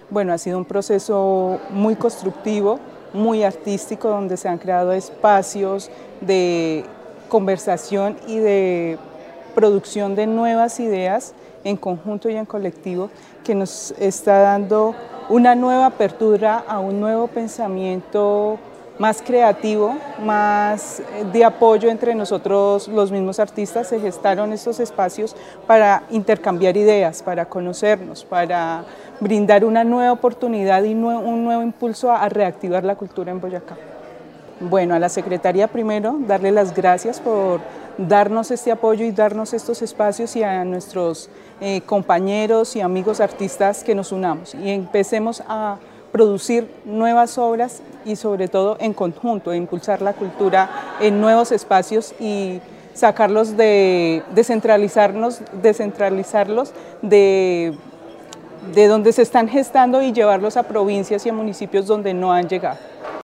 Bueno, ha sido un proceso muy constructivo, muy artístico, donde se han creado espacios de conversación y de producción de nuevas ideas en conjunto y en colectivo, que nos está dando una nueva apertura a un nuevo pensamiento más creativo, más de apoyo entre nosotros los mismos artistas. Se gestaron estos espacios para intercambiar ideas, para conocernos, para brindar una nueva oportunidad y un nuevo impulso a reactivar la cultura en Boyacá. Bueno, a la Secretaría primero darle las gracias por darnos este apoyo y darnos estos espacios, y a nuestros compañeros y amigos artistas que nos unamos y empecemos a producir nuevas obras y sobre todo en conjunto, impulsar la cultura en nuevos espacios y sacarlos de descentralizarlos de donde se están gestando y llevarlos a provincias y a municipios donde no han llegado.